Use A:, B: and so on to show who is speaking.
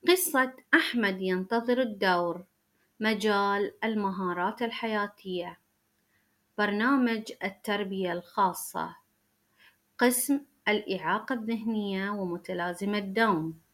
A: قصة أحمد ينتظر الدور. مجال المهارات الحياتية. برنامج التربية الخاصة. قسم الإعاقة الذهنية ومتلازمة داون.